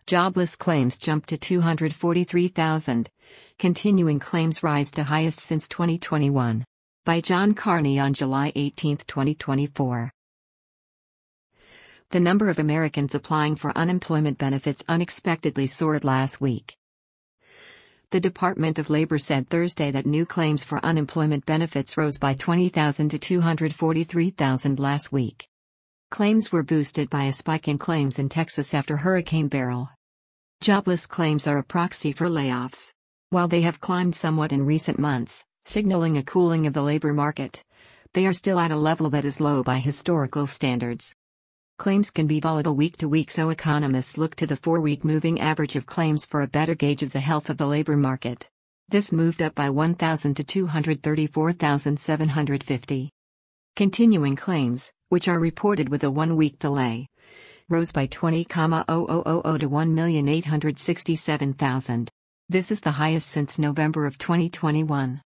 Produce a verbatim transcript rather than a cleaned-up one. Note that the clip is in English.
Jobless claims jump to two hundred forty-three thousand. Continuing claims rise to highest since twenty twenty-one. By John Carney on July eighteenth, twenty twenty-four. The number of Americans applying for unemployment benefits unexpectedly soared last week. The Department of Labor said Thursday that new claims for unemployment benefits rose by twenty thousand to two hundred forty-three thousand last week. Claims were boosted by a spike in claims in Texas after Hurricane Beryl. Jobless claims are a proxy for layoffs. While they have climbed somewhat in recent months, signaling a cooling of the labor market, they are still at a level that is low by historical standards. Claims can be volatile week to week, so economists look to the four-week moving average of claims for a better gauge of the health of the labor market. This moved up by one thousand to two hundred thirty-four thousand seven hundred fifty. Continuing claims, which are reported with a one-week delay, rose by twenty thousand to one million eight hundred sixty-seven thousand. This is the highest since November of twenty twenty-one.